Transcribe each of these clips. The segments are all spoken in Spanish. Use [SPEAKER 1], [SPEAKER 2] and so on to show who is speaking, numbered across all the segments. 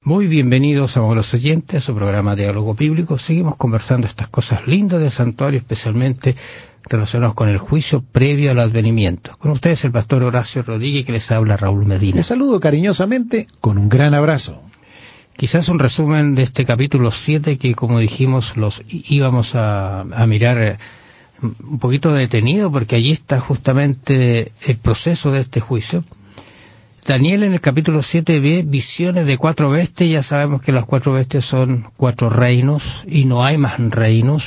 [SPEAKER 1] Muy bienvenidos, amables oyentes, a su programa Diálogo Bíblico. Seguimos conversando estas cosas lindas del santuario, especialmente relacionados con el juicio previo al advenimiento. Con ustedes el pastor Horacio Rodríguez, que les habla Raúl Medina.
[SPEAKER 2] Les saludo cariñosamente con un gran abrazo.
[SPEAKER 1] Quizás un resumen de este capítulo 7 que, como dijimos, los íbamos a mirar un poquito detenido, porque allí está justamente el proceso de este juicio. Daniel en el capítulo 7 ve visiones de 4 bestias. Ya sabemos que las 4 bestias son 4 reinos y no hay más reinos,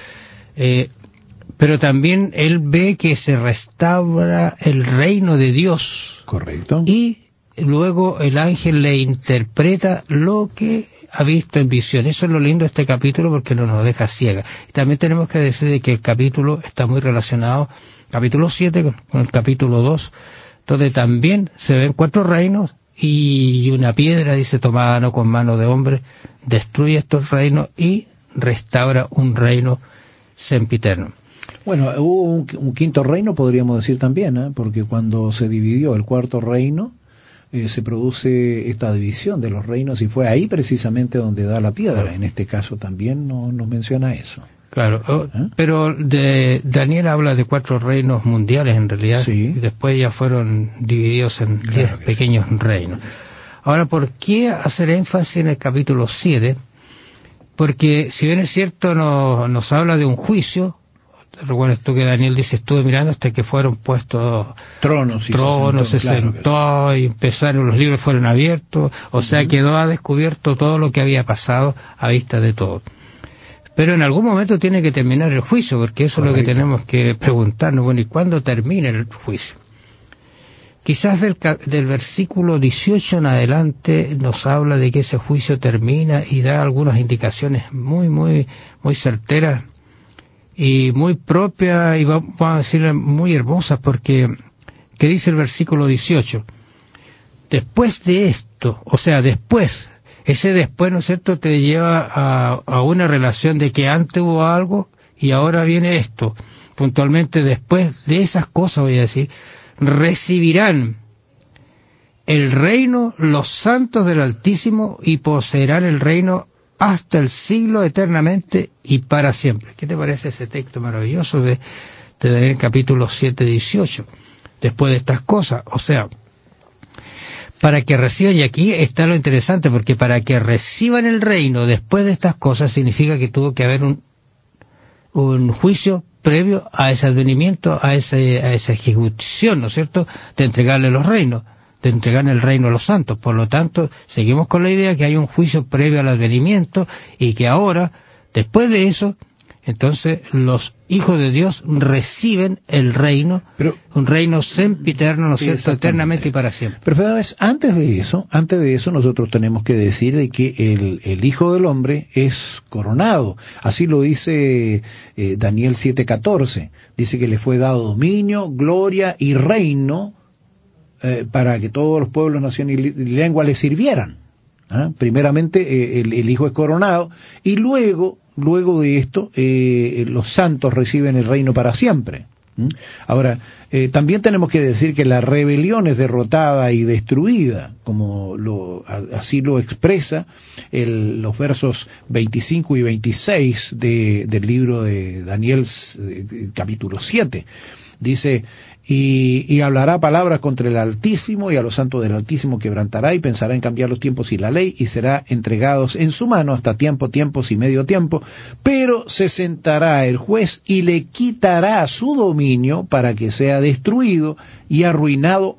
[SPEAKER 1] pero también él ve que se restaura el reino de Dios.
[SPEAKER 2] Correcto.
[SPEAKER 1] Y luego el ángel le interpreta lo que ha visto en visión. Eso es lo lindo de este capítulo, porque no nos deja ciega. También tenemos que decir que el capítulo está muy relacionado, capítulo 7 con el capítulo 2, donde también se ven 4 reinos y una piedra, dice, tomada con mano de hombre, destruye estos reinos y restaura un reino sempiterno.
[SPEAKER 2] Bueno, hubo un quinto reino, podríamos decir también, ¿eh? Porque cuando se dividió el cuarto reino, se produce esta división de los reinos, y fue ahí precisamente donde da la piedra. En este caso también nos menciona eso.
[SPEAKER 1] Claro, pero Daniel habla de 4 reinos mundiales en realidad,
[SPEAKER 2] sí.
[SPEAKER 1] Y después ya fueron divididos en 10 pequeños reinos. Ahora, ¿por qué hacer énfasis en el capítulo 7? Porque si bien es cierto nos habla de un juicio, recuerdas tú que Daniel dice, estuve mirando hasta que fueron puestos
[SPEAKER 2] tronos,
[SPEAKER 1] se sentó y empezaron, los libros fueron abiertos, o sea, quedó a descubierto todo lo que había pasado a vista de todo. Pero en algún momento tiene que terminar el juicio, porque eso
[SPEAKER 2] Correcto.
[SPEAKER 1] Es lo que tenemos que preguntarnos. Bueno, ¿y cuándo termina el juicio? Quizás del versículo 18 en adelante nos habla de que ese juicio termina y da algunas indicaciones muy certeras y muy propias, y vamos a decir muy hermosas, porque ¿qué dice el versículo 18? Después de esto, o sea, después, ese después, ¿no es cierto?, te lleva a una relación de que antes hubo algo y ahora viene esto. Puntualmente, después de esas cosas, voy a decir, recibirán el reino los santos del Altísimo y poseerán el reino hasta el siglo eternamente y para siempre. ¿Qué te parece ese texto maravilloso de Daniel capítulo 7, 18? Después de estas cosas, o sea, para que reciban, y aquí está lo interesante, porque para que reciban el reino después de estas cosas significa que tuvo que haber un juicio previo a ese advenimiento, a esa ejecución, ¿no es cierto?, de entregarle los reinos, de entregar el reino a los santos. Por lo tanto, seguimos con la idea que hay un juicio previo al advenimiento y que ahora, después de eso, entonces los hijos de Dios reciben el reino, pero un reino sempiterno, ¿no es cierto?, eternamente y para siempre.
[SPEAKER 2] Pero antes de eso nosotros tenemos que decir de que el Hijo del Hombre es coronado. Así lo dice Daniel 7:14. Dice que le fue dado dominio, gloria y reino para que todos los pueblos, naciones y lenguas le sirvieran. Primeramente el Hijo es coronado, y luego de esto los santos reciben el reino para siempre. Ahora, también tenemos que decir que la rebelión es derrotada y destruida, como así lo expresa los versos 25 y 26 del libro de Daniel, capítulo 7. Dice: y hablará palabras contra el Altísimo, y a los santos del Altísimo quebrantará, y pensará en cambiar los tiempos y la ley, y será entregados en su mano hasta tiempos y medio tiempo, pero se sentará el juez y le quitará su dominio para que sea destruido y arruinado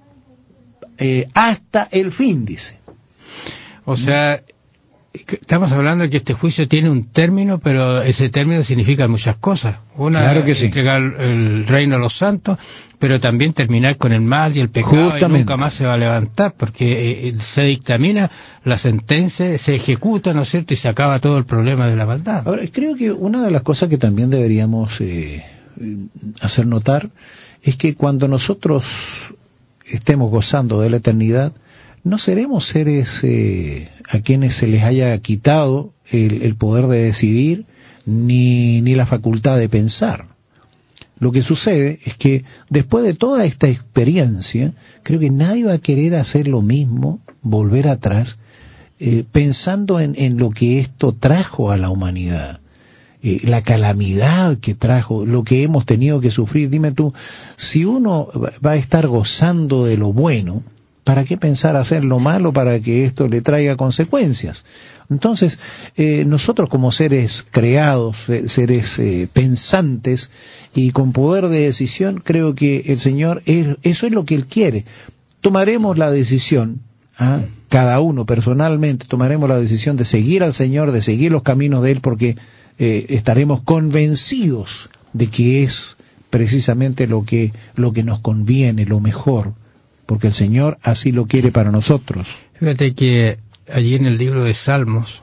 [SPEAKER 2] hasta el fin, dice.
[SPEAKER 1] O sea, estamos hablando de que este juicio tiene un término, pero ese término significa muchas cosas. Una,
[SPEAKER 2] claro que sí,
[SPEAKER 1] entregar el reino a los santos, pero también terminar con el mal y el pecado.
[SPEAKER 2] Justamente.
[SPEAKER 1] Y nunca más se va a levantar, porque se dictamina la sentencia, se ejecuta, ¿no es cierto?, y se acaba todo el problema de la maldad.
[SPEAKER 2] Ahora, creo que una de las cosas que también deberíamos hacer notar es que cuando nosotros estemos gozando de la eternidad, no seremos seres a quienes se les haya quitado el poder de decidir ni la facultad de pensar. Lo que sucede es que después de toda esta experiencia, creo que nadie va a querer hacer lo mismo, volver atrás pensando en lo que esto trajo a la humanidad, la calamidad que trajo, lo que hemos tenido que sufrir. Dime tú, si uno va a estar gozando de lo bueno, ¿para qué pensar hacer lo malo para que esto le traiga consecuencias? Entonces, nosotros como seres creados, seres pensantes y con poder de decisión, creo que el Señor, eso es lo que Él quiere. Tomaremos la decisión, cada uno personalmente tomaremos la decisión de seguir al Señor, de seguir los caminos de Él, porque estaremos convencidos de que es precisamente lo que nos conviene, lo mejor, porque el Señor así lo quiere para nosotros.
[SPEAKER 1] Fíjate que allí en el libro de Salmos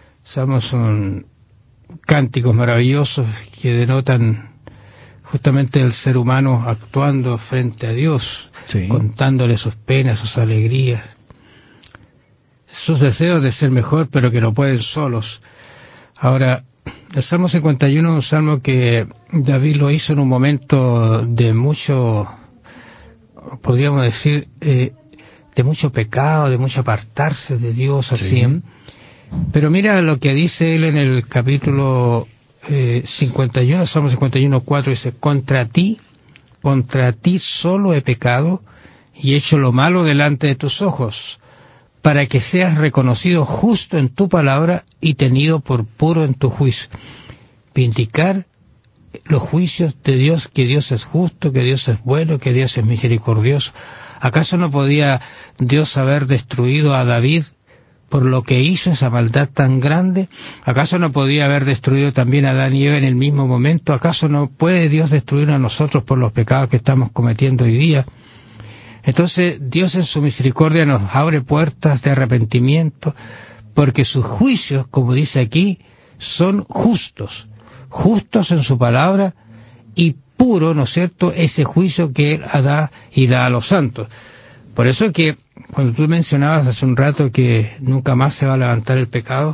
[SPEAKER 1] son cánticos maravillosos que denotan justamente el ser humano actuando frente a Dios, sí, contándole sus penas, sus alegrías, sus deseos de ser mejor, pero que no pueden solos. Ahora, el Salmo 51 es un salmo que David lo hizo en un momento de mucho, podríamos decir, de mucho pecado, de mucho apartarse de Dios, así. Sí. Pero mira lo que dice él en el capítulo 51, Salmo 51:4, dice: contra ti solo he pecado y hecho lo malo delante de tus ojos, para que seas reconocido justo en tu palabra y tenido por puro en tu juicio. Vindicar los juicios de Dios, que Dios es justo, que Dios es bueno, que Dios es misericordioso. ¿Acaso no podía Dios haber destruido a David por lo que hizo, esa maldad tan grande? ¿Acaso no podía haber destruido también a Adán y Eva en el mismo momento? ¿Acaso no puede Dios destruir a nosotros por los pecados que estamos cometiendo hoy día? Entonces Dios en su misericordia nos abre puertas de arrepentimiento, porque sus juicios, como dice aquí, son justos en su palabra, y puro, ¿no es cierto?, ese juicio que Él da y da a los santos. Por eso que cuando tú mencionabas hace un rato que nunca más se va a levantar el pecado,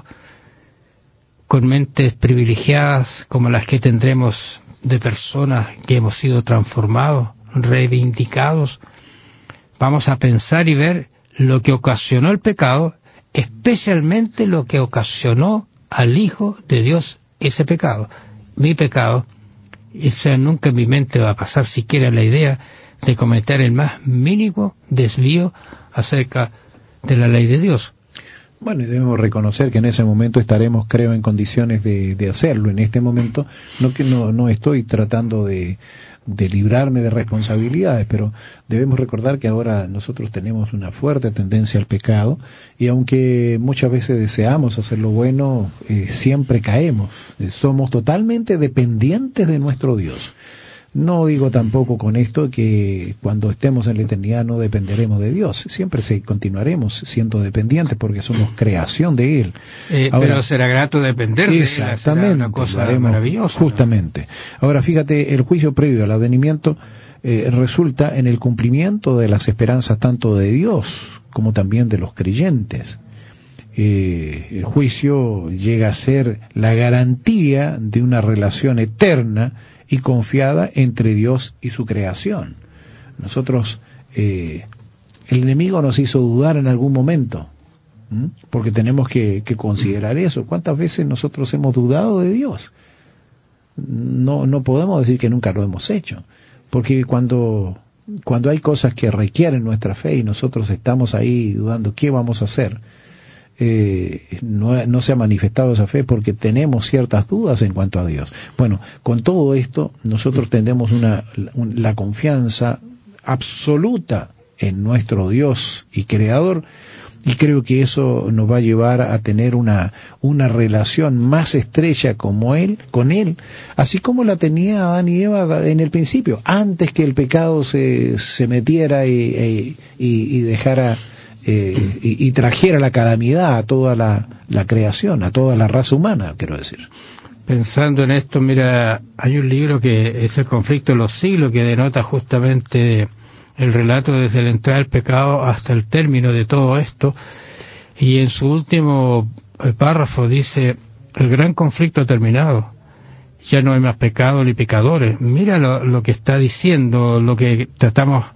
[SPEAKER 1] con mentes privilegiadas como las que tendremos de personas que hemos sido transformados, reivindicados, vamos a pensar y ver lo que ocasionó el pecado, especialmente lo que ocasionó al Hijo de Dios ese pecado. Mi pecado, o sea, nunca en mi mente va a pasar siquiera la idea de cometer el más mínimo desvío acerca de la ley de Dios.
[SPEAKER 2] Bueno, y debemos reconocer que en ese momento estaremos, creo, en condiciones de hacerlo. En este momento, no estoy tratando de librarme de responsabilidades, pero debemos recordar que ahora nosotros tenemos una fuerte tendencia al pecado, y aunque muchas veces deseamos hacer lo bueno, siempre caemos. Somos totalmente dependientes de nuestro Dios. No digo tampoco con esto que cuando estemos en la eternidad no dependeremos de Dios. Siempre continuaremos siendo dependientes porque somos creación de Él.
[SPEAKER 1] Ahora, pero será grato depender de Él.
[SPEAKER 2] Exactamente.
[SPEAKER 1] Será una cosa maravillosa.
[SPEAKER 2] Justamente. ¿No? Ahora fíjate, el juicio previo al advenimiento resulta en el cumplimiento de las esperanzas tanto de Dios como también de los creyentes. El juicio llega a ser la garantía de una relación eterna y confiada entre Dios y su creación. Nosotros, el enemigo nos hizo dudar en algún momento, porque tenemos que considerar eso. ¿Cuántas veces nosotros hemos dudado de Dios? No podemos decir que nunca lo hemos hecho, porque cuando hay cosas que requieren nuestra fe y nosotros estamos ahí dudando qué vamos a hacer, no se ha manifestado esa fe porque tenemos ciertas dudas en cuanto a Dios. Bueno, con todo esto nosotros tenemos la confianza absoluta en nuestro Dios y Creador, y creo que eso nos va a llevar a tener una relación más estrecha con Él, así como la tenía Adán y Eva en el principio, antes que el pecado se metiera y dejara y trajera la calamidad a toda la creación, a toda la raza humana, quiero decir.
[SPEAKER 1] Pensando en esto, mira, hay un libro que es El conflicto de los siglos, que denota justamente el relato desde la entrada del pecado hasta el término de todo esto, y en su último párrafo dice: el gran conflicto ha terminado, ya no hay más pecado ni pecadores. Mira lo que está diciendo, lo que tratamos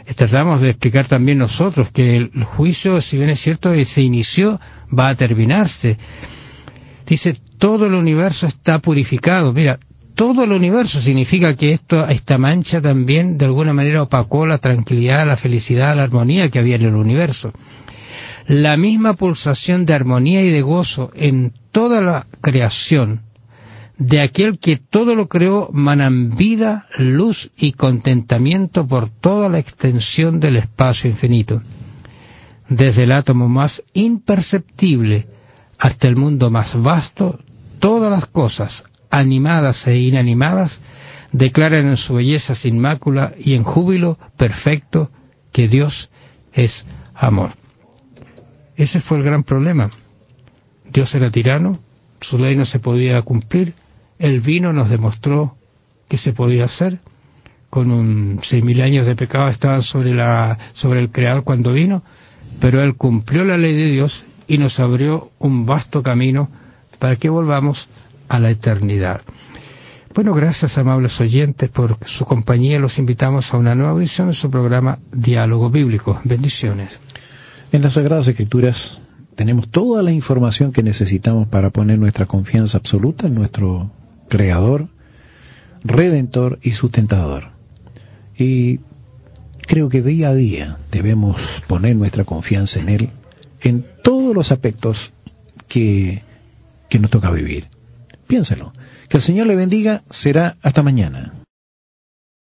[SPEAKER 1] tratamos de explicar también nosotros que el juicio, si bien es cierto que se inició, va a terminarse. Dice, todo el universo está purificado. Mira, todo el universo significa que esta mancha también de alguna manera opacó la tranquilidad, la felicidad, la armonía que había en el universo. La misma pulsación de armonía y de gozo en toda la creación de aquel que todo lo creó manan vida, luz y contentamiento por toda la extensión del espacio infinito. Desde el átomo más imperceptible hasta el mundo más vasto, todas las cosas, animadas e inanimadas, declaran en su belleza sin mácula y en júbilo perfecto que Dios es amor. Ese fue el gran problema. Dios era tirano, su ley no se podía cumplir. El vino nos demostró que se podía hacer. Con 6.000 años de pecado estaban sobre el Creador cuando vino, pero Él cumplió la ley de Dios y nos abrió un vasto camino para que volvamos a la eternidad. Bueno, gracias, amables oyentes, por su compañía. Los invitamos a una nueva edición de su programa Diálogo Bíblico. Bendiciones.
[SPEAKER 2] En las Sagradas Escrituras tenemos toda la información que necesitamos para poner nuestra confianza absoluta en nuestro Creador, Redentor y Sustentador. Y creo que día a día debemos poner nuestra confianza en Él, en todos los aspectos que nos toca vivir. Piénselo. Que el Señor le bendiga. Será hasta mañana.